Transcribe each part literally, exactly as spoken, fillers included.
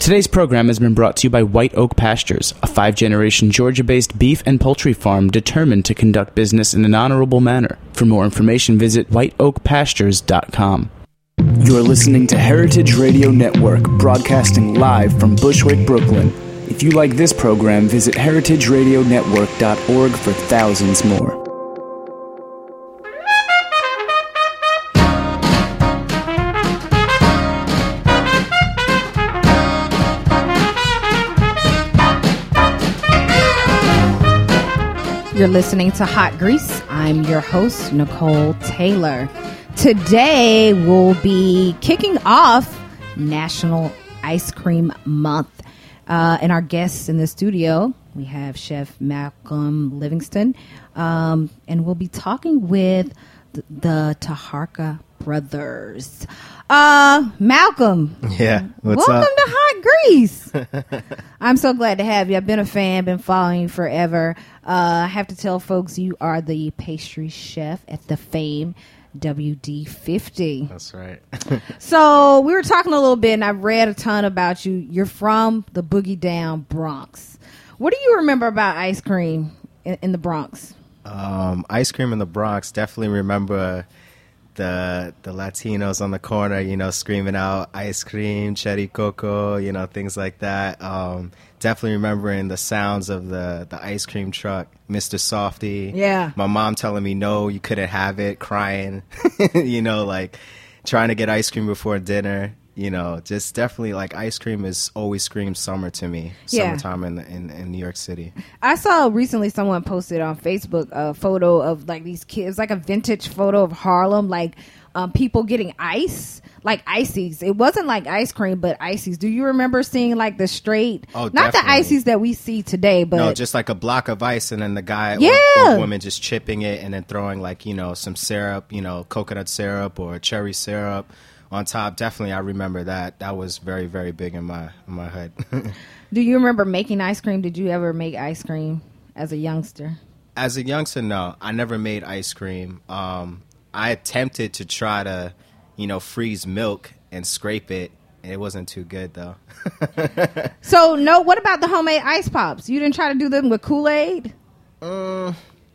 Today's program has been brought to you by White Oak Pastures, a five-generation Georgia-based beef and poultry farm determined to conduct business in an honorable manner. For more information, visit white oak pastures dot com. You're listening to Heritage Radio Network, broadcasting live from Bushwick, Brooklyn. If you like this program, visit heritage radio network dot org for thousands more. You're listening to Hot Grease. I'm your host, Nicole Taylor. Today, we'll be kicking off National Ice Cream Month. Uh, and our guests in the studio, we have Chef Malcolm Livingston. Um, and we'll be talking with the, the Taharka brothers. Uh, Malcolm. Yeah, what's welcome up? to Hot Grease. I'm so glad to have you. I've been a fan, been following you forever. Uh, I have to tell folks you are the pastry chef at the famed W D fifty. That's right. So we were talking a little bit, and I've read a ton about you. You're from the Boogie Down Bronx. What do you remember about ice cream in, in the Bronx? Um, ice cream in the Bronx. Definitely remember the the Latinos on the corner, you know, screaming out ice cream, cherry coco, you know, things like that. Um, definitely remembering the sounds of the, the ice cream truck, Mister Softy. Yeah. My mom telling me, no, you couldn't have it, crying, you know, like trying to get ice cream before dinner. You know, just definitely like ice cream is always screams summer to me. Yeah. Summertime in, in in New York City. I saw recently someone posted on Facebook a photo of like these kids, like a vintage photo of Harlem, like um, people getting ice, like ices. It wasn't like ice cream, but ices. Do you remember seeing like the straight, oh, not definitely. the ices that we see today, but no, just like a block of ice, and then the guy yeah. or, or woman just chipping it and then throwing like, you know, some syrup, you know, coconut syrup or cherry syrup on top. Definitely, I remember that. That was very, very big in my in my head. Do you remember making ice cream? Did you ever make ice cream as a youngster? As a youngster, no. I never made ice cream. Um, I attempted to try to, you know, freeze milk and scrape it. It wasn't too good, though. So, no, what about the homemade ice pops? You didn't try to do them with Kool-Aid? Um...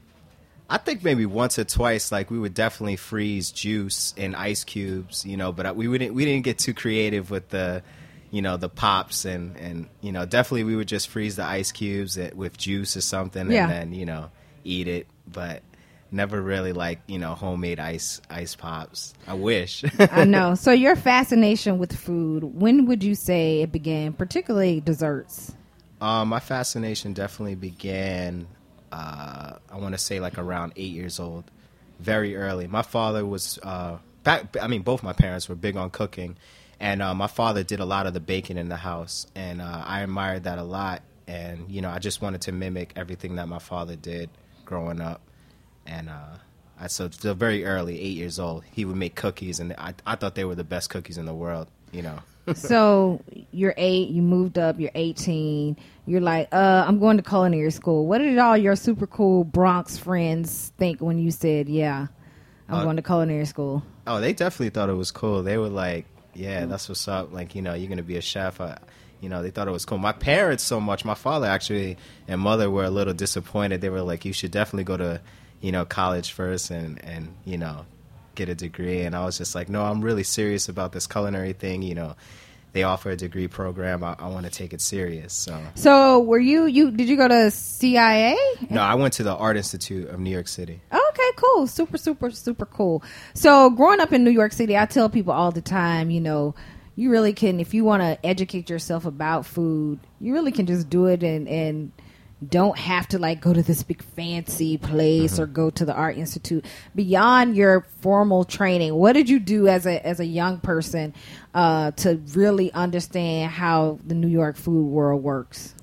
I think maybe once or twice, like we would definitely freeze juice in ice cubes, you know, but we wouldn't, we didn't get too creative with the, you know, the pops and, and, you know, definitely we would just freeze the ice cubes with juice or something yeah. and then, you know, eat it. But never really like, you know, homemade ice, ice pops. I wish. I know. So your fascination with food, when would you say it began, particularly desserts? Um, my fascination definitely began Uh, I want to say like around eight years old, very early. My father was, uh, back, I mean, both my parents were big on cooking, and uh, my father did a lot of the baking in the house, and uh, I admired that a lot, and, you know, I just wanted to mimic everything that my father did growing up, and uh, I, so still very early, eight years old, he would make cookies, and I, I thought they were the best cookies in the world, you know. So you're eight, you moved up, you're eighteen, you're like, uh, I'm going to culinary school. What did all your super cool Bronx friends think when you said, yeah, I'm uh, going to culinary school? Oh, they definitely thought it was cool. They were like, yeah, that's what's up. Like, you know, you're going to be a chef. I, you know, they thought it was cool. My parents so much, my father actually and mother were a little disappointed. They were like, you should definitely go to, you know, college first and, and you know, get a degree. And I was just like, no, I'm really serious about this culinary thing. You know, they offer a degree program. I, I want to take it serious. So, so were you, you, did you go to C I A? No, I went to the Art Institute of New York City. Okay, cool. Super, super, super cool. So growing up in New York City, I tell people all the time, you know, you really can, if you want to educate yourself about food, you really can just do it and, and don't have to like go to this big fancy place mm-hmm. or go to the Art Institute. Beyond your formal training, what did you do as a as a young person uh, to really understand how the New York food world works?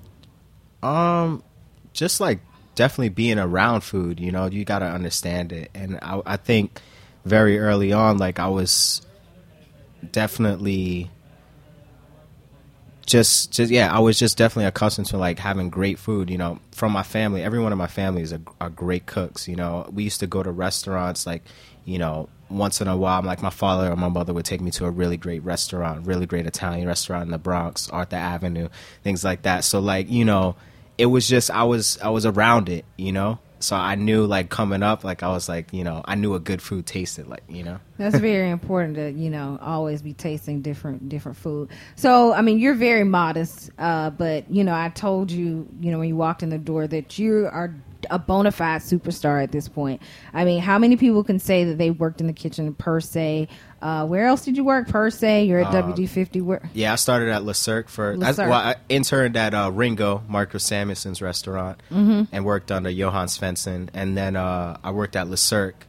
Um, just like definitely being around food, you know, you got to understand it. And I, I think very early on, like I was definitely just, just yeah, I was just definitely accustomed to like having great food, you know, from my family. Everyone in my family is a, are great cooks. You know, we used to go to restaurants like, you know, once in a while, like my father or my mother would take me to a really great restaurant, really great Italian restaurant in the Bronx, Arthur Avenue, things like that. So like, you know, it was just, I was, I was around it, you know? So I knew like coming up, like I was like, you know, I knew what good food tasted like, you know? That's very important to, you know, always be tasting different, different food. So, I mean, you're very modest, uh, but, you know, I told you, you know, when you walked in the door that you are a bona fide superstar at this point. I mean, how many people can say that they worked in the kitchen per se? Uh, where else did you work per se? You're at uh, W D fifty. Where? Yeah, I started at Le Cirque for. Le I, Cirque. well, I interned at uh, Ringo, Marcus Samuelson's restaurant, mm-hmm. and worked under Johan Svensson. And then uh, I worked at Le Cirque,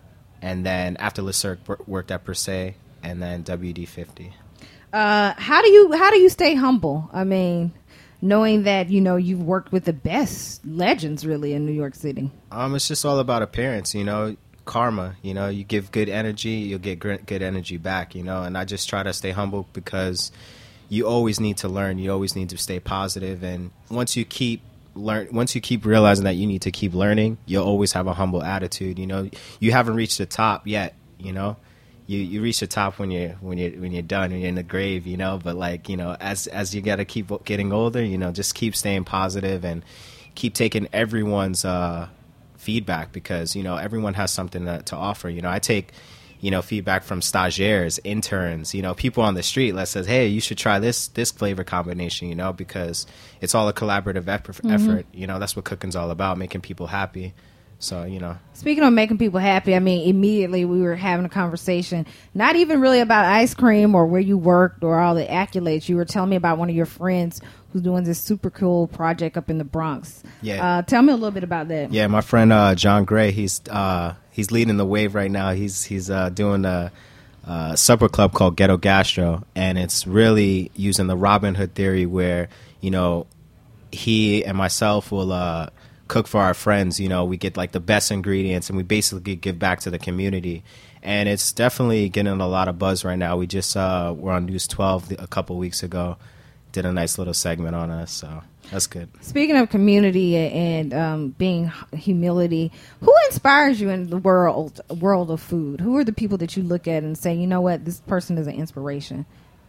and then after Le Cirque, worked at Per Se, and then W D fifty. Uh, how do you how do you stay humble? I mean, knowing that, you know, you've worked with the best legends really in New York City. Um, it's just all about appearance, you know, karma, you know, you give good energy, you'll get good energy back, you know, and I just try to stay humble because you always need to learn, you always need to stay positive, and once you keep learn, once you keep realizing that you need to keep learning, you'll always have a humble attitude, you know, you haven't reached the top yet, you know. You, you reach the top when you're when you when you're done, when you're in the grave, you know. But like, you know, as as you gotta keep getting older, you know, just keep staying positive and keep taking everyone's uh, feedback, because you know everyone has something to, to offer. You know, I take you know feedback from stagiaires, interns, you know, people on the street that says, hey, you should try this this flavor combination, you know, because it's all a collaborative effort. Mm-hmm. effort. You know, that's what cooking's all about, making people happy. So, you know. Speaking of making people happy, I mean, immediately we were having a conversation, not even really about ice cream or where you worked or all the accolades. You were telling me about one of your friends who's doing this super cool project up in the Bronx. Yeah. Uh, tell me a little bit about that. Yeah, my friend uh, John Gray, he's uh, he's leading the wave right now. He's he's uh, doing a, a supper club called Ghetto Gastro, and it's really using the Robin Hood theory where, you know, he and myself will uh, cook for our friends. You know, we get like the best ingredients and we basically give back to the community, and it's definitely getting a lot of buzz right now. We just uh were on News twelve a couple weeks ago, did a nice little segment on us, so that's good. Speaking of community and um being humility, who inspires you in the world world of food? Who are the people that you look at and say, you know what, this person is an inspiration?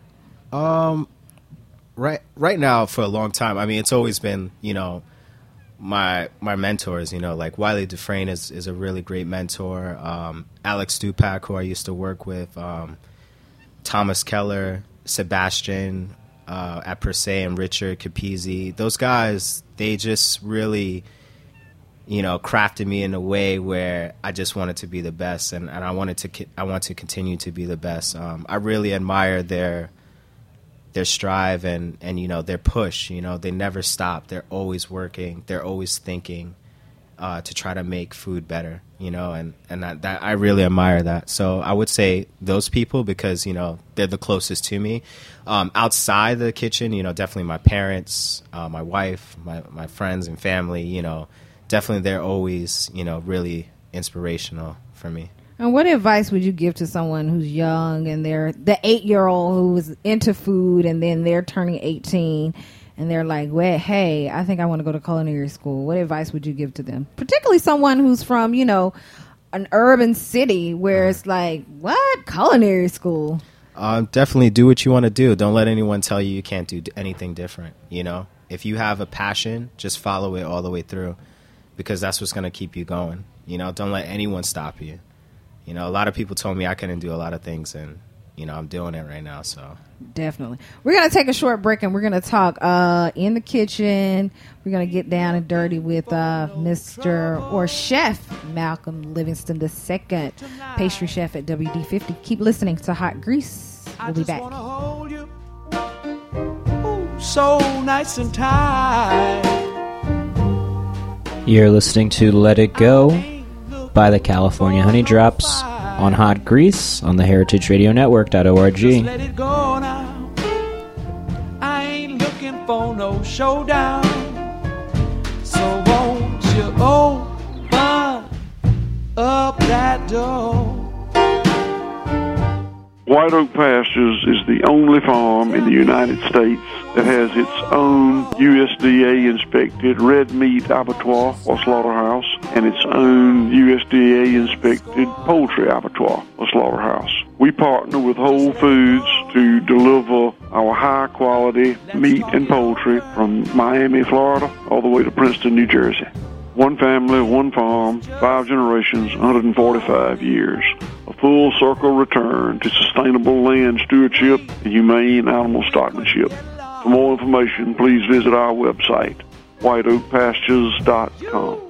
um right right now, for a long time, I mean, it's always been, you know, my my mentors, you know, like Wiley Dufresne is, is a really great mentor. Um, Alex Stupak, who I used to work with, um, Thomas Keller, Sebastian uh, at Per Se, and Richard Capizzi. Those guys, they just really, you know, crafted me in a way where I just wanted to be the best, and, and I wanted to I want to continue to be the best. Um, I really admire their their strive and, and, you know, their push. You know, they never stop. They're always working. They're always thinking uh, to try to make food better, you know, and, and that, that I really admire that. So I would say those people, because, you know, they're the closest to me. Um, outside the kitchen, you know, definitely my parents, uh, my wife, my, my friends and family, you know, definitely they're always, you know, really inspirational for me. And what advice would you give to someone who's young and they're the eight-year-old who's into food, and then they're turning eighteen and they're like, well, hey, I think I want to go to culinary school. What advice would you give to them? Particularly someone who's from, you know, an urban city where it's like, what? Culinary school? Um, definitely do what you want to do. Don't let anyone tell you you can't do anything different, you know? If you have a passion, just follow it all the way through, because that's what's going to keep you going. You know, don't let anyone stop you. You know, a lot of people told me I couldn't do a lot of things, and, you know, I'm doing it right now, so. Definitely. We're going to take a short break, and we're going to talk uh, in the kitchen. We're going to get down and dirty with uh, Mister or Chef Malcolm Livingston the second, pastry chef at W D fifty. Keep listening to Hot Grease. We'll be back. Hold you. Ooh, so nice and tight. You're listening to Let It Go by the California Honey Drops on Hot Grease on the heritage radio network dot org. Just let it go now. I ain't looking for no showdown. So won't you open up that door? White Oak Pastures is the only farm in the United States that has its own U S D A-inspected red meat abattoir or slaughterhouse and its own U S D A-inspected poultry abattoir or slaughterhouse. We partner with Whole Foods to deliver our high-quality meat and poultry from Miami, Florida, all the way to Princeton, New Jersey. One family, one farm, five generations, one hundred forty-five years. A full circle return to sustainable land stewardship and humane animal stockmanship. For more information, please visit our website, white oak pastures dot com.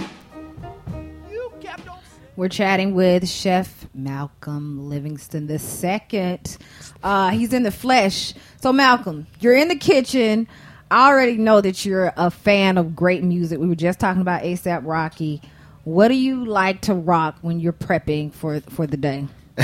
We're chatting with Chef Malcolm Livingston the second. Uh, he's in the flesh. So, Malcolm, you're in the kitchen. I already know that you're a fan of great music. We were just talking about ASAP Rocky. What do you like to rock when you're prepping for for the day?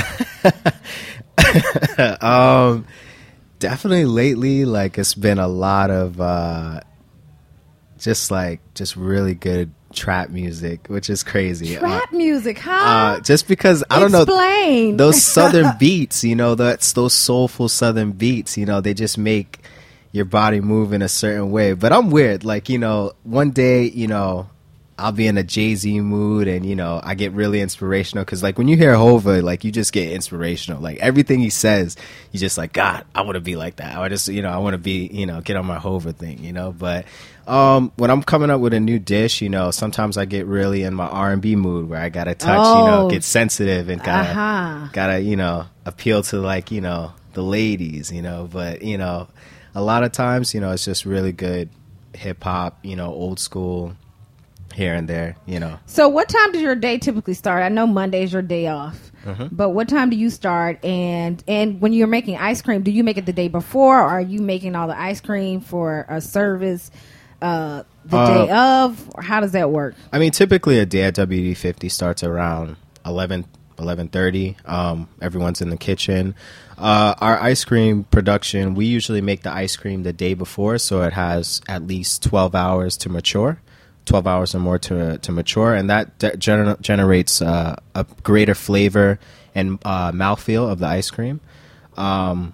um, definitely lately, like it's been a lot of uh, just like just really good trap music, which is crazy. Trap uh, music, huh? Uh, just because I don't Explain. know those southern beats, you know, that's those soulful southern beats. You know, they just make your body move in a certain way. But I'm weird. Like, you know, one day, you know, I'll be in a Jay-Z mood and, you know, I get really inspirational because, like, when you hear Hova, like, you just get inspirational. Like, everything he says, you just like, God, I want to be like that. I just, you know, I want to be, you know, get on my Hova thing, you know. But um, when I'm coming up with a new dish, you know, sometimes I get really in my R and B mood where I got to touch, oh. you know, get sensitive and gotta, uh-huh. gotta, you know, appeal to, like, you know, the ladies, you know. But, you know, a lot of times, you know, it's just really good hip-hop, you know, old school, here and there, you know. So what time does your day typically start? I know Monday's your day off, mm-hmm. but what time do you start? And and when you're making ice cream, do you make it the day before, or are you making all the ice cream for a service uh, the uh, day of? Or how does that work? I mean, typically a day at W D fifty starts around eleven, eleven thirty. Um, everyone's in the kitchen. Uh, our ice cream production, we usually make the ice cream the day before, so it has at least twelve hours to mature. twelve hours or more to to mature, and that de- gener- generates uh, a greater flavor and uh, mouthfeel of the ice cream. Um,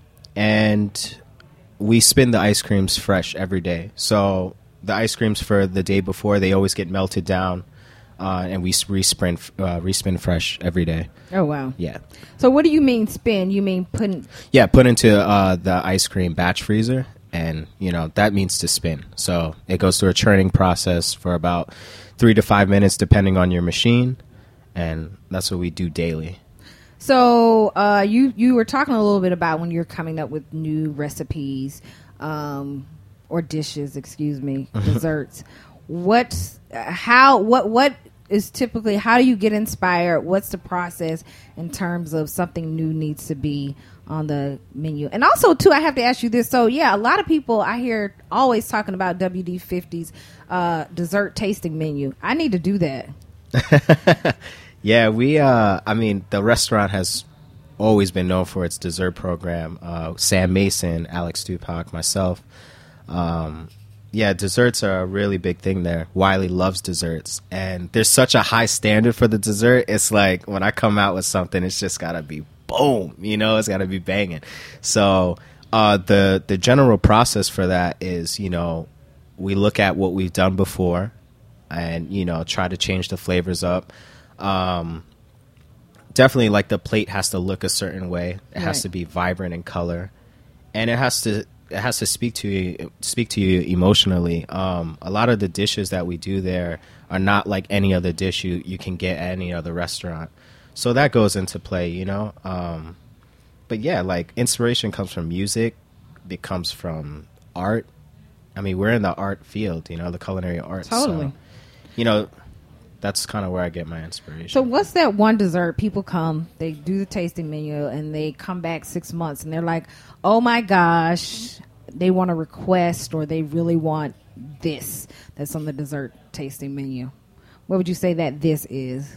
and we spin the ice creams fresh every day. So the ice creams for the day before, they always get melted down, uh, and we respin uh, respin fresh every day. Oh, wow. Yeah. So what do you mean spin? You mean put? Yeah, put into uh, the ice cream batch freezer. And, you know, that means to spin. So it goes through a churning process for about three to five minutes, depending on your machine. And that's what we do daily. So uh, you, you were talking a little bit about when you're coming up with new recipes um, or dishes, excuse me, desserts. What's how what what is typically, how do you get inspired? What's the process in terms of something new needs to be on the menu? And also, too, I have to ask you this. So, yeah, a lot of people I hear always talking about W D fifty's uh, dessert tasting menu. I need to do that. Yeah, we, uh, I mean, the restaurant has always been known for its dessert program. Uh, Sam Mason, Alex Stupak, myself. Um, yeah, desserts are a really big thing there. Wiley loves desserts. And there's such a high standard for the dessert. It's like when I come out with something, it's just got to be boom, you know, it's got to be banging. So uh, the the general process for that is, you know, we look at what we've done before and, you know, try to change the flavors up. Um, definitely, like, the plate has to look a certain way. It right. has to be vibrant in color, and it has to it has to speak to you speak to you emotionally. Um, a lot of the dishes that we do there are not like any other dish you, you can get at any other restaurant. So that goes into play, you know. Um, but yeah, like, inspiration comes from music. It comes from art. I mean, we're in the art field, you know, the culinary arts. Totally. So, you know, that's kind of where I get my inspiration. So what's that one dessert? People come, they do the tasting menu, and they come back six months, and they're like, oh, my gosh, they want to request, or they really want this that's on the dessert tasting menu. What would you say that this is?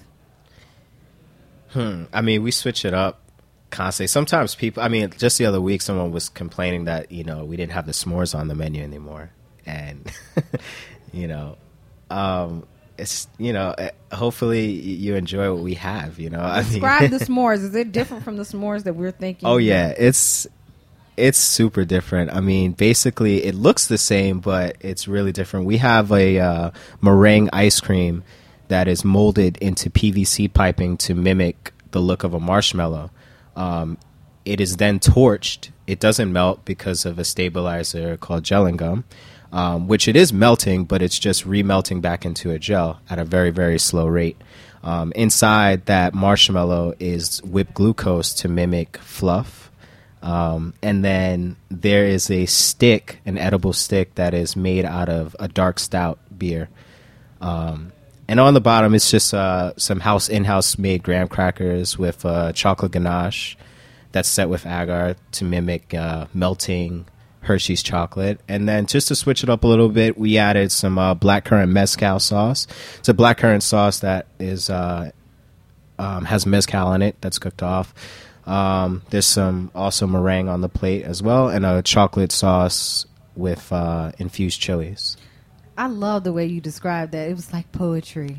Hmm. I mean, we switch it up constantly. Sometimes people, I mean, just the other week, someone was complaining that, you know, we didn't have the s'mores on the menu anymore. And, you know, um, it's, you know, uh, hopefully you enjoy what we have, you know. I mean, Describe the s'mores. Is it different from the s'mores that we're thinking? Oh yeah, it's it's super different. I mean, basically it looks the same, but it's really different. We have a uh, meringue ice cream that is molded into P V C piping to mimic the look of a marshmallow. Um, it is then torched. It doesn't melt because of a stabilizer called gelling gum, um, which it is melting, but it's just remelting back into a gel at a very, very slow rate. Um, inside that marshmallow is whipped glucose to mimic fluff. Um, and then there is a stick, an edible stick that is made out of a dark stout beer. Um, and on the bottom, it's just uh, some house in-house made graham crackers with uh, chocolate ganache that's set with agar to mimic uh, melting Hershey's chocolate. And then just to switch it up a little bit, we added some uh, blackcurrant mezcal sauce. It's a blackcurrant sauce that is uh, um, has mezcal in it that's cooked off. Um, there's some also meringue on the plate as well, and a chocolate sauce with uh, infused chilies. I love the way you described that. It was like poetry.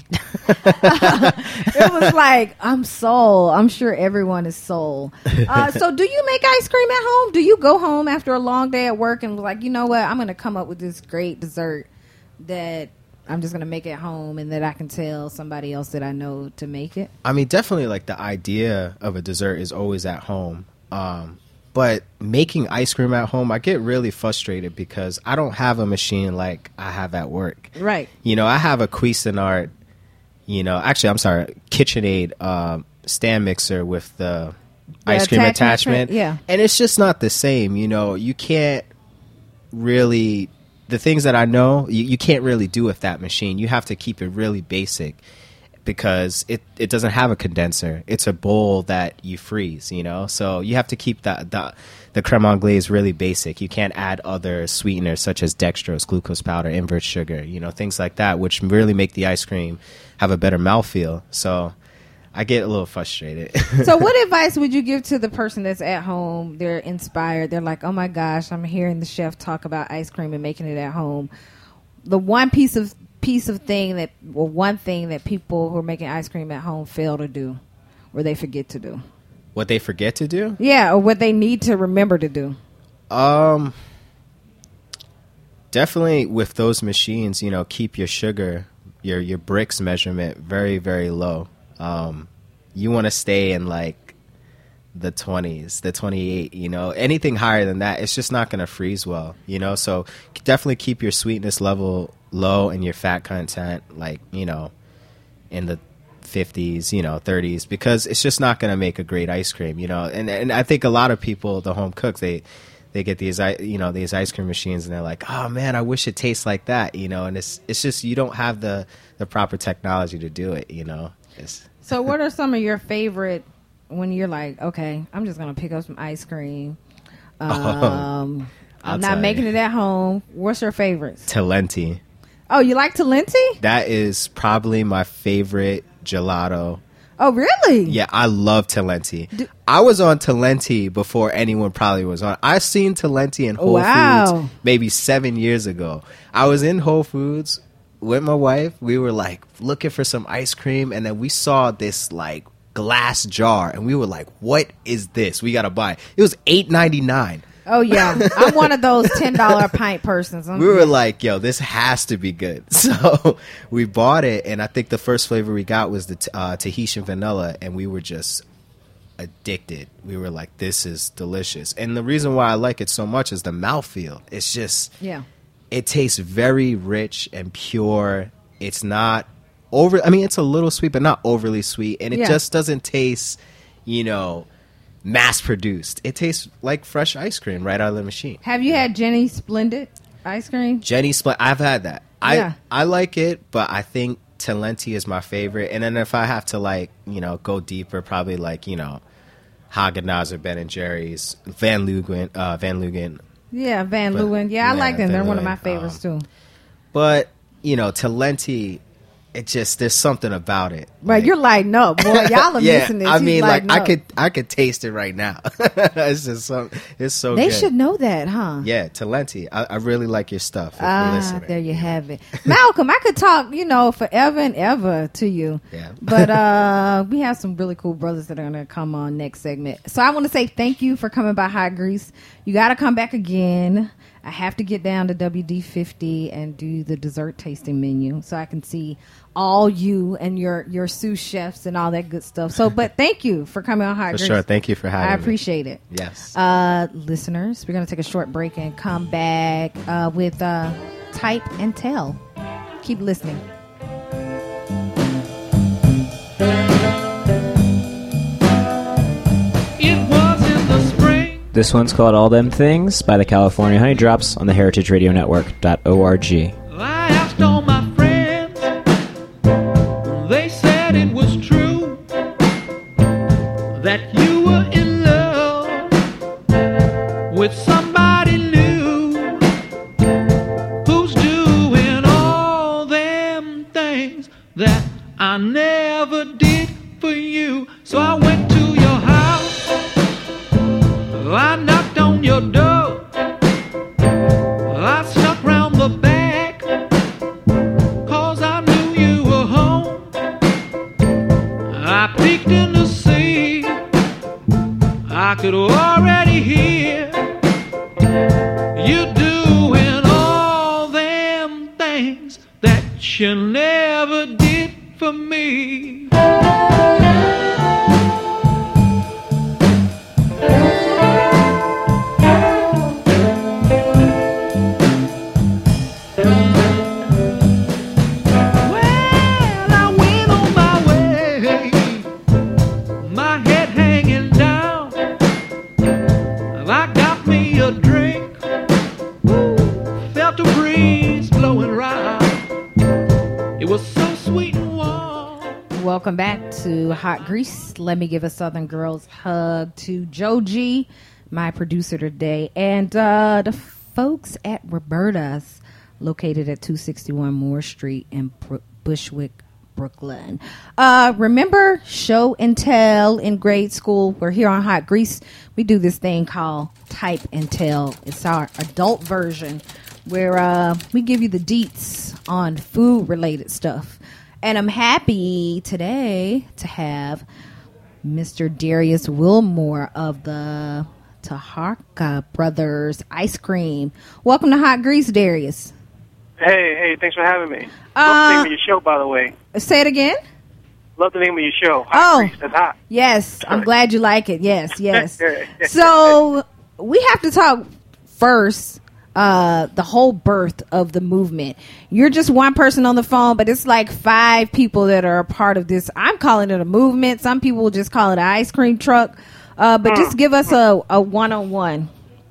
It was like, I'm soul. I'm sure everyone is soul. Uh, so do you make ice cream at home? Do you go home after a long day at work and like, you know what, I'm going to come up with this great dessert that I'm just going to make at home and that I can tell somebody else that I know to make it? I mean, definitely like the idea of a dessert is always at home. Um, but making ice cream at home, I get really frustrated because I don't have a machine like I have at work. Right. You know, I have a Cuisinart, you know, actually, I'm sorry, KitchenAid um, stand mixer with the, The ice cream attachment, attachment. yeah. And it's just not the same. You know, you can't really, the things that I know, you, you can't really do with that machine. You have to keep it really basic because it, it doesn't have a condenser. It's a bowl that you freeze, you know? So you have to keep the, the, the creme anglaise really basic. You can't add other sweeteners such as dextrose, glucose powder, invert sugar, you know, things like that, which really make the ice cream have a better mouthfeel. So I get a little frustrated. So what advice would you give to the person that's at home? They're inspired. They're like, oh my gosh, I'm hearing the chef talk about ice cream and making it at home. The one piece of piece of thing that, or one thing that people who are making ice cream at home fail to do, or they forget to do. What they forget to do? Yeah, or what they need to remember to do. Um, definitely with those machines, you know, keep your sugar, your your bricks measurement very, very low. Um, you want to stay in like the twenties, the twenty-eight, you know, anything higher than that, it's just not going to freeze well, you know, so definitely keep your sweetness level low and your fat content, like, you know, in the fifties, you know, thirties, because it's just not going to make a great ice cream, you know, and and I think a lot of people, the home cooks, they, they get these, you know, these ice cream machines and they're like, oh man, I wish it tastes like that, you know, and it's, it's just, you don't have the, the proper technology to do it, you know. It's, So what are some of your favorite, when you're like, okay, I'm just going to pick up some ice cream. Um, I'll I'm tell not making you. it at home. What's your favorites? Talenti. Oh, you like Talenti? That is probably my favorite gelato. Oh, really? Yeah, I love Talenti. I was on Talenti before anyone probably was on. I seen Talenti in Whole Wow. Foods maybe seven years ago. I was in Whole Foods with my wife. We were like looking for some ice cream, and then we saw this like glass jar, and we were like, "What is this? We gotta buy it." It was eight ninety-nine. Oh, yeah. I'm one of those ten dollar pint persons. I'm, We were like, yo, this has to be good. So we bought it, and I think the first flavor we got was the t- uh, Tahitian vanilla, and we were just addicted. We were like, this is delicious. And the reason why I like it so much is the mouthfeel. It's just, Yeah. it tastes very rich and pure. It's not over, I mean, it's a little sweet, but not overly sweet. And it Yeah. just doesn't taste, you know, mass produced. It tastes like fresh ice cream right out of the machine. Have you had Jenny Splendid ice cream? Jenny Split, I've had that. I Yeah. I like it, but I think Talenti is my favorite. And then if I have to like, you know, go deeper, probably like, you know, Haagen-Dazs or Ben and Jerry's, Van Leeuwen, uh, Van Leeuwen. Yeah, Van But- Leeuwen. Yeah, I yeah, like them. Van They're one of Leeuwen, my favorites, um, too. But, you know, Talenti, it just there's something about it. Right, like, you're lighting up, boy. Y'all are yeah, missing this. I He's mean, like lighting I up. could I could taste it right now. It's just so it's so. They good. should know that, huh? Yeah, Talenti. I, I really like your stuff. If you're Ah, listening. there you have it. Malcolm, I could talk, you know, forever and ever to you. Yeah. But uh, we have some really cool brothers that are going to come on next segment. So I want to say thank you for coming by Hot Grease. You got to come back again. I have to get down to W D fifty and do the dessert tasting menu so I can see all you and your, your sous chefs and all that good stuff. So, but thank you for coming on Hot For Grease. sure. Thank you for having I me. appreciate it. Yes. Uh, listeners, we're going to take a short break and come back uh, with uh, Type and Tell. Keep listening. It was in the spring. This one's called All Them Things by the California Honey Drops on the heritage radio network dot org. I asked all my friends, they said it was true, that you were in love with somebody new, who's doing all them things that I never did for you. So I went to your house, I knocked on your door, I snuck round the back, cause I knew you were home. I peeked in to see, I could already hear you doing all them things that you never did for me. Welcome back to Hot Grease. Let me give a Southern Girls hug to Joe G, my producer today, and uh, the folks at Roberta's, located at two sixty-one Moore Street in Br- Bushwick, Brooklyn. Uh, remember Show and Tell in grade school? We're here on Hot Grease. We do this thing called Type and Tell. It's our adult version where uh, we give you the deets on food-related stuff. And I'm happy today to have Mister Darius Wilmore of the Taharka Brothers Ice Cream. Welcome to Hot Grease, Darius. Hey, hey, thanks for having me. Uh, Love the name of your show, by the way. Say it again? Love the name of your show. Hot Oh. Grease. That's hot. Yes, I'm glad you like it. Yes, yes. So we have to talk first, uh, the whole birth of the movement. You're just one person on the phone, but it's like five people that are a part of this. I'm calling it a movement. Some people will just call it an ice cream truck. Uh, but just give us a, a one-on-one.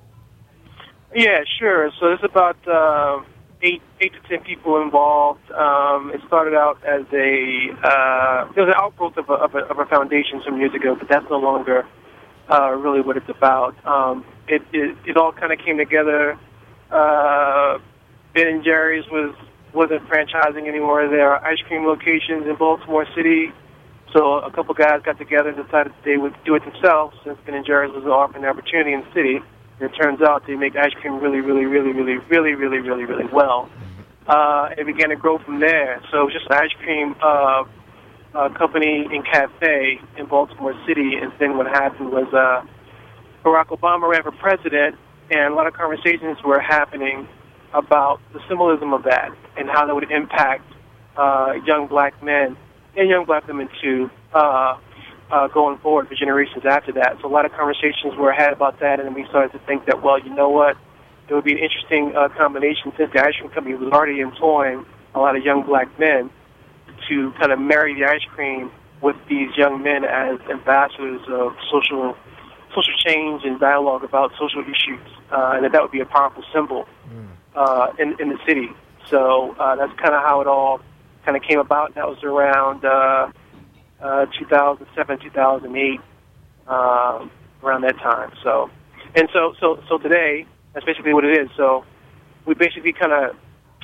Yeah, sure. So there's about uh, eight, eight to ten people involved. Um, it started out as a uh, it was an outgrowth of a, of, a, of a foundation some years ago, but that's no longer uh, really what it's about. Um, it, it it all kind of came together. Uh, Ben and Jerry's was wasn't franchising anymore. There are ice cream locations in Baltimore City. So a couple guys got together and decided they would do it themselves, since Ben and Jerry's was offering an opportunity in the city. And it turns out they make ice cream really, really, really, really, really, really, really, really well. Uh, it began to grow from there. So it was just an ice cream uh, uh, company and cafe in Baltimore City. And then what happened was uh, Barack Obama ran for president, and a lot of conversations were happening about the symbolism of that and how that would impact uh, young black men and young black women too, uh, uh, going forward for generations after that. So a lot of conversations were had about that, and then we started to think that, well, you know what, it would be an interesting uh, combination, since the ice cream company was already employing a lot of young black men, to kind of marry the ice cream with these young men as ambassadors of social social change and dialogue about social issues, uh, and that that would be a powerful symbol uh, in, in the city. So uh, that's kind of how it all kind of came about. That was around uh, uh, two thousand seven, two thousand eight, uh, around that time. So, and so, so, so today, that's basically what it is. So, we basically kind of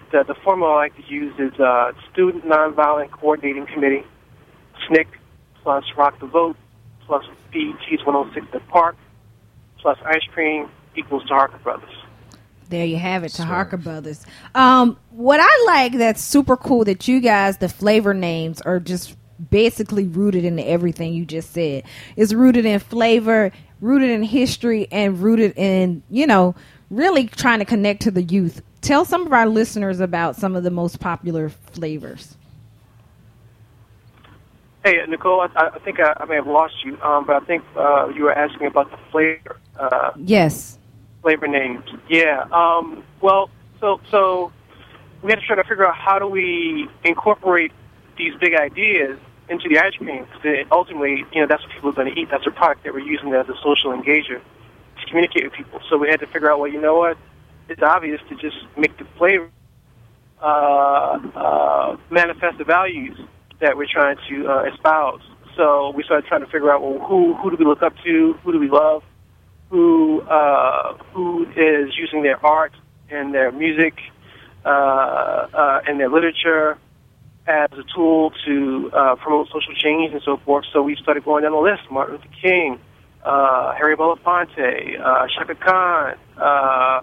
the, the formula I like to use is uh, Student Nonviolent Coordinating Committee, S N C C, plus Rock the Vote, plus B E T's one oh six The Park, plus ice cream equals to Harker Brothers. There you have it, to Harker Brothers. Um, what I like that's super cool that you guys, the flavor names are just basically rooted in everything you just said. It's rooted in flavor, rooted in history, and rooted in, you know, really trying to connect to the youth. Tell some of our listeners about some of the most popular flavors. Hey, Nicole, I, I think I, I may have lost you, um, but I think uh, you were asking about the flavor. Uh, yes. Flavor names. Yeah. Um, well, so so we had to try to figure out how do we incorporate these big ideas into the ice cream. Because ultimately, you know, that's what people are going to eat. That's a product that we're using as a social engager to communicate with people. So we had to figure out, well, you know what? It's obvious to just make the flavor uh, uh, manifest the values that we're trying to uh, espouse. So we started trying to figure out, well, who who do we look up to? Who do we love? Who uh, who is using their art and their music uh, uh, and their literature as a tool to uh, promote social change and so forth. So we started going down the list: Martin Luther King, uh, Harry Belafonte, uh, Shaka Khan, uh,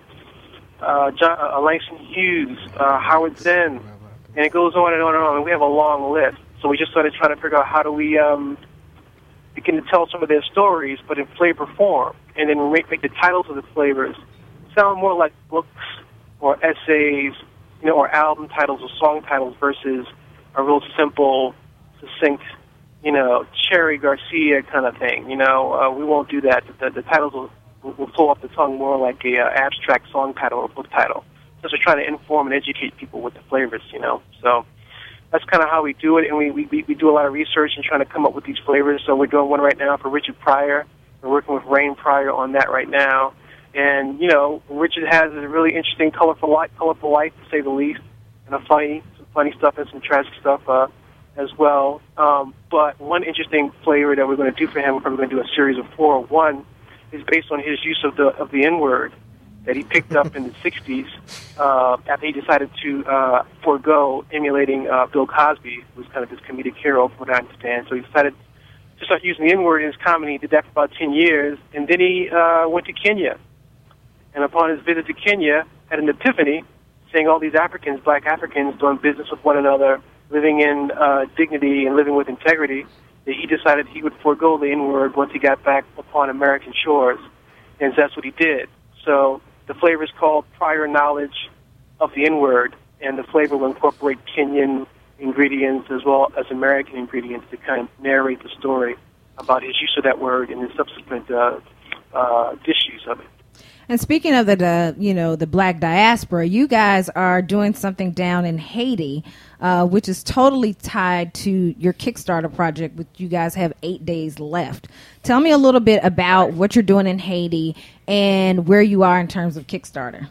uh, John, uh, Langston Hughes, uh, Howard Zinn, and it goes on and on and on. And we have a long list. So we just started trying to figure out how do we um, begin to tell some of their stories, but in flavor form, and then make, make the titles of the flavors sound more like books or essays, you know, or album titles or song titles versus a real simple, succinct, you know, Cherry Garcia kind of thing. You know, uh, we won't do that. The, the titles will, will flow off the tongue more like a uh, abstract song title or book title. Just we're trying to inform and educate people with the flavors, you know. So that's kind of how we do it, and we, we we do a lot of research and trying to come up with these flavors. So we're doing one right now for Richard Pryor. We're working with Rain Pryor on that right now. And, you know, Richard has a really interesting, colorful life, colorful life, to say the least, and a funny, some funny stuff and some tragic stuff uh, as well. Um, but one interesting flavor that we're going to do for him, we're probably going to do a series of four. One is based on his use of the of the N-word that he picked up in the sixties uh, after he decided to uh, forego emulating uh, Bill Cosby, who was kind of his comedic hero, from what I understand. So he decided to start using the N-word in his comedy. He did that for about ten years, and then he uh, went to Kenya. And upon his visit to Kenya, had an epiphany, seeing all these Africans, black Africans, doing business with one another, living in uh, dignity and living with integrity, that he decided he would forego the N-word once he got back upon American shores. And that's what he did. So the flavor is called Prior Knowledge of the N-word, and the flavor will incorporate Kenyan ingredients as well as American ingredients to kind of narrate the story about his use of that word and the subsequent uh, uh, disuse of it. And speaking of the, the, you know, the black diaspora, you guys are doing something down in Haiti, uh, which is totally tied to your Kickstarter project, which you guys have eight days left. Tell me a little bit about what you're doing in Haiti and where you are in terms of Kickstarter.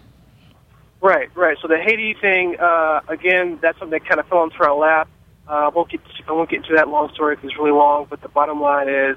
Right, right. So the Haiti thing, uh, again, that's something that kind of fell into our lap. Uh, I won't get to, I won't get into that long story because it's really long, but the bottom line is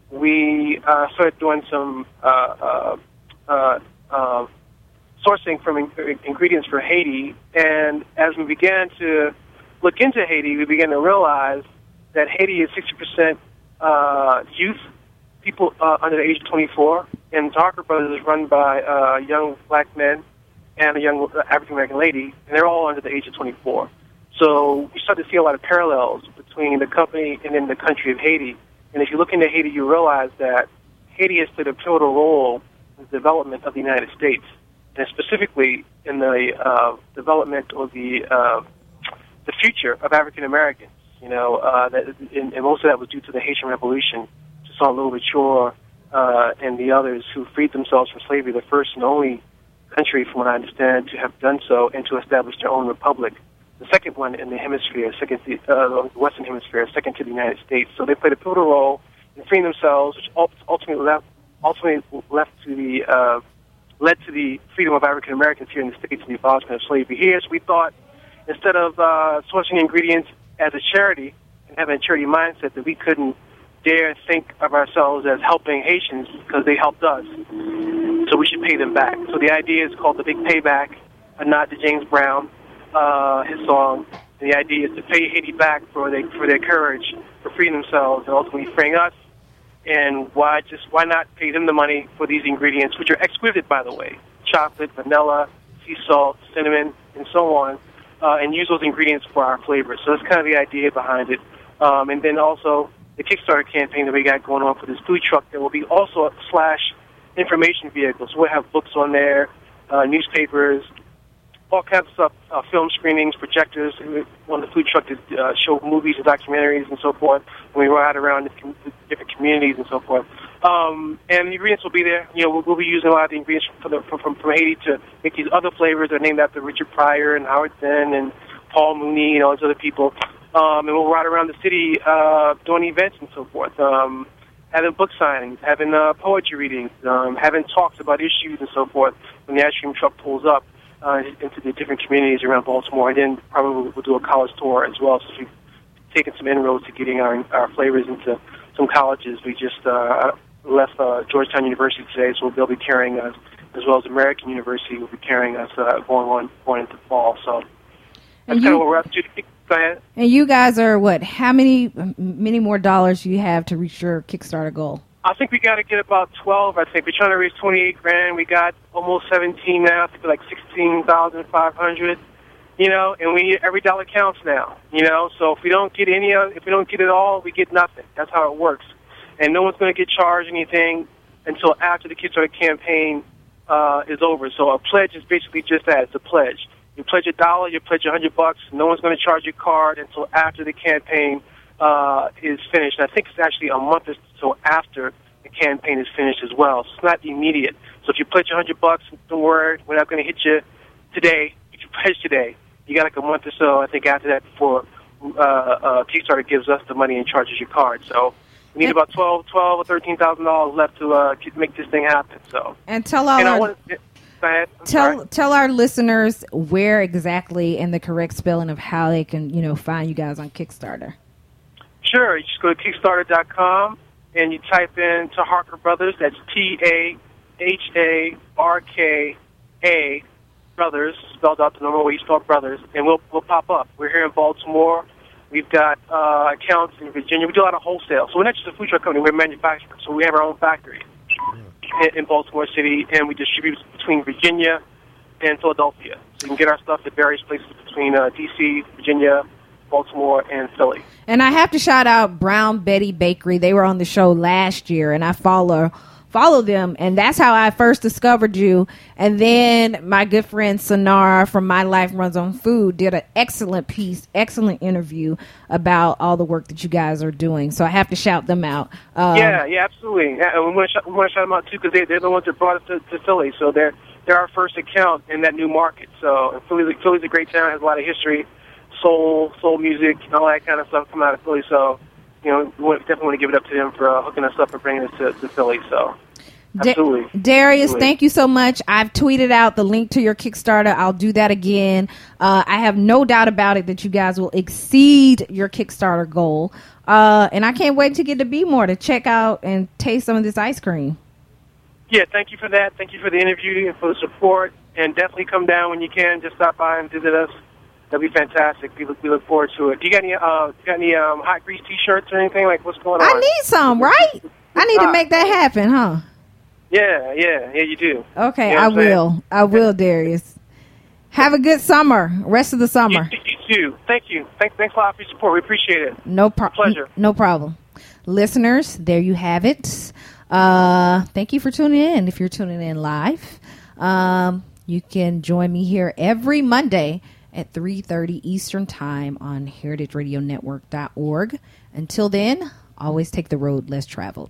we uh, started doing some uh, uh, Uh, uh, sourcing from in- ingredients for Haiti, and as we began to look into Haiti, we began to realize that Haiti is sixty percent uh, youth, people uh, under the age of twenty-four, and Harker Brothers is run by uh, young black men and a young African-American lady, and they're all under the age of twenty-four. So we start to see a lot of parallels between the company and then the country of Haiti. And if you look into Haiti, you realize that Haiti has played a pivotal role in the development of the United States, and specifically in the uh, development or the uh, the future of African Americans. You know, uh, that, and, and most of that was due to the Haitian Revolution, to Saint Louverture uh, and the others who freed themselves from slavery, the first and only country, from what I understand, to have done so and to establish their own republic. The second one in the hemisphere, second to uh, the Western Hemisphere, second to the United States. So they played a pivotal role in freeing themselves, which ultimately left ultimately left to the uh, led to the freedom of African Americans here in the States and the abolishment of slavery here. So we thought, instead of uh, sourcing ingredients as a charity and having a charity mindset, that we couldn't dare think of ourselves as helping Haitians because they helped us. So we should pay them back. So the idea is called the Big Payback, a nod to James Brown, uh, his song. And the idea is to pay Haiti back for their for their courage, for freeing themselves, and ultimately freeing us. And why just why not pay them the money for these ingredients, which are exquisite, by the way, chocolate, vanilla, sea salt, cinnamon, and so on, uh, and use those ingredients for our flavors. So that's kind of the idea behind it. Um, and then also the Kickstarter campaign that we got going on for this food truck that will be also a slash information vehicle. So we'll have books on there, uh, newspapers, all kinds of stuff, uh, film screenings, projectors. We want the food truck to uh, show movies and documentaries and so forth when we ride around the, com- the different communities and so forth. Um, and the ingredients will be there. You know, we'll, we'll be using a lot of the ingredients from, the, from, from, from Haiti to make these other flavors that are named after Richard Pryor and Howard Zinn and Paul Mooney and all these other people. Um, and we'll ride around the city uh, doing events and so forth, um, having book signings, having uh, poetry readings, um, having talks about issues and so forth when the ice cream truck pulls up uh, into the different communities around Baltimore. And then probably we'll do a college tour as well. So we've taken some inroads to getting our, our flavors into some colleges. We just uh, left uh, Georgetown University today, so they'll be carrying us, as well as American University will be carrying us uh, going on going into fall. So that's kind of what we're up to. Go ahead. And you guys are what? How many many more dollars you have to reach your Kickstarter goal? I think we got to get about twelve. I think we're trying to raise twenty-eight grand. We got almost seventeen now. I think we're like sixteen thousand five hundred. You know, and we every dollar counts now. You know, so if we don't get any of, if we don't get it all, we get nothing. That's how it works. And no one's going to get charged anything until after the Kickstarter campaign uh, is over. So a pledge is basically just that. It's a pledge. You pledge a dollar, you pledge a hundred bucks. No one's going to charge your card until after the campaign uh, is finished. And I think it's actually a month or so after the campaign is finished as well. So it's not immediate. So if you pledge a hundred bucks, don't worry, we're not going to hit you today. If you pledge today, you got like a month or so, I think, after that before uh, uh, Kickstarter gives us the money and charges your card. So we need about twelve, twelve or thirteen thousand dollars left to uh, make this thing happen. So and tell all and our. I wanna, Tell sorry. tell our listeners where exactly and the correct spelling of how they can, you know, find you guys on Kickstarter. Sure, you just go to Kickstarter dot com and you type in To Harker Brothers. That's T A H A R K A Brothers, spelled out the normal way you spell brothers, and we'll we'll pop up. We're here in Baltimore. We've got uh, accounts in Virginia. We do a lot of wholesale, so we're not just a food truck company. We're a manufacturer, so we have our own factory in Baltimore City, and we distribute between Virginia and Philadelphia. So you can get our stuff at various places between uh, D C, Virginia, Baltimore, and Philly. And I have to shout out Brown Betty Bakery. They were on the show last year, and I follow follow them, and that's how I first discovered you. And then my good friend Sonara from My Life Runs on Food did an excellent piece, excellent interview about all the work that you guys are doing. So I have to shout them out. Um, yeah, yeah, absolutely. Yeah, and we want to shout, we want to shout them out too because they, they're the ones that brought us to, to Philly. So they're they're our first account in that new market. So Philly's, Philly's a great town, has a lot of history, soul, soul music, and all that kind of stuff come out of Philly. So you know, we definitely want to give it up to them for uh, hooking us up and bringing us to, to Philly. So. Absolutely. Da- Darius, Absolutely. Thank you so much. I've tweeted out the link to your Kickstarter. I'll do that again. Uh, I have no doubt about it that you guys will exceed your Kickstarter goal. Uh, and I can't wait to get to Be More to check out and taste some of this ice cream. Yeah, thank you for that. Thank you for the interview and for the support. And definitely come down when you can. Just stop by and visit us. That'd be fantastic. We look, we look forward to it. Do you got any, uh, got any um, Hot Grease T-shirts or anything? Like, what's going on? I need some, right? I need to make that happen, huh? Yeah, yeah, yeah, you do. Okay, You know I what I'm saying? will. I will, Darius. Have a good summer. Rest of the summer. You, you too. Thank you. Thanks, thanks a lot for your support. We appreciate it. No problem. Pleasure. No problem. Listeners, there you have it. Uh, thank you for tuning in. If you're tuning in live, um, you can join me here every Monday at three thirty Eastern Time on heritage radio network dot org. Until then, always take the road less traveled.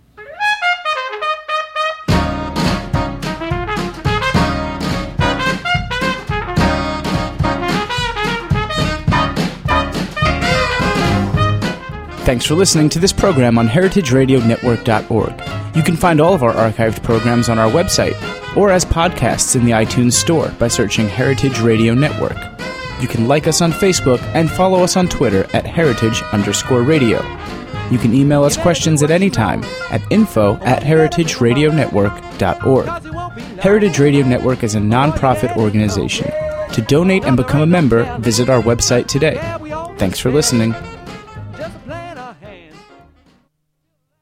Thanks for listening to this program on heritage radio network dot org. You can find all of our archived programs on our website or as podcasts in the iTunes Store by searching Heritage Radio Network. You can like us on Facebook and follow us on Twitter at heritage underscore radio. You can email us questions at any time at info at heritage radio network dot org. Heritage Radio Network is a non-profit organization. To donate and become a member, visit our website today. Thanks for listening.